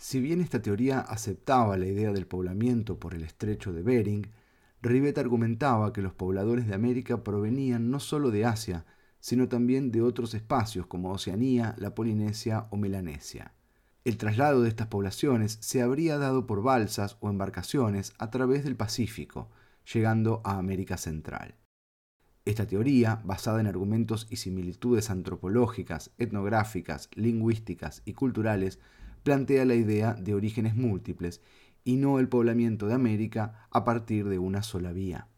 Si bien esta teoría aceptaba la idea del poblamiento por el estrecho de Bering, Rivet argumentaba que los pobladores de América provenían no solo de Asia, sino también de otros espacios como Oceanía, la Polinesia o Melanesia. El traslado de estas poblaciones se habría dado por balsas o embarcaciones a través del Pacífico, llegando a América Central. Esta teoría, basada en argumentos y similitudes antropológicas, etnográficas, lingüísticas y culturales, plantea la idea de orígenes múltiples y no el poblamiento de América a partir de una sola vía.